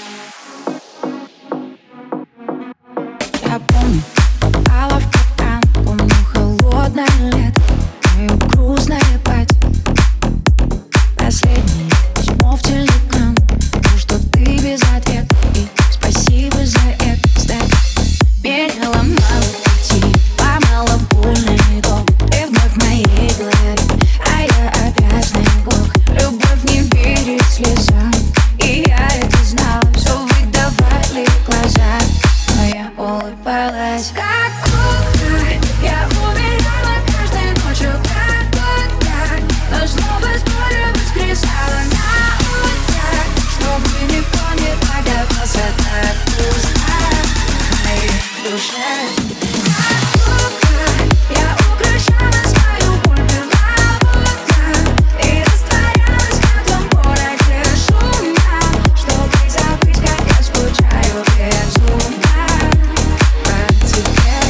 Я помню, попала в капкан. Помню холодное лето, мою грустное платье. Последнее письмо в телеграм. То, что ты без ответа. И спасибо за это, кстати. Меня ломало пути, ломало больный дом. Ты вновь в моей голове, а я опять снегок. Любовь не верит слезам, и я это знала. Все выдавали глаза, но я улыбалась. Как утро, я умирала каждой ночью, как утро, но снова с болью воскресала на утро. Чтобы никто не догадался, так пусто в моей душе. Как утро, я украшала свою боль, пила водка и растворялась в этом городе шумном, чтобы забыть, как я скучаю безумно по тебе.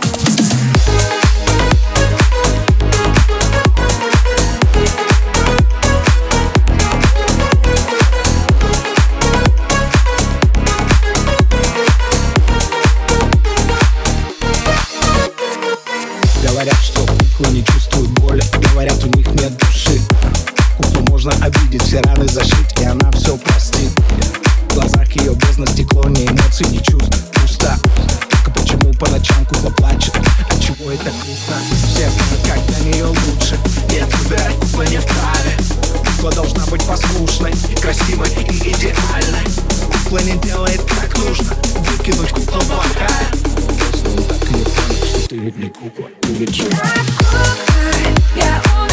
Говорят, что куклы не чувствуют боли. Говорят, у них нет души. Куклу можно обидеть, все раны зашить, и она все простит. В глазах ее бездна стекло, ни эмоций, ни чувств. Пусто. Только почему по ночам кукла плачет? Отчего это грустно? Все знают, как для нее лучше. Нет, выбирать кукла не вправе. Кукла должна быть послушной, красивой и идеальной. Кукла не делает как нужно. Выкинуть кукла плохая. Просто он так и не понял, что ты ведь не кукла, ты ведь жива. Как утро, я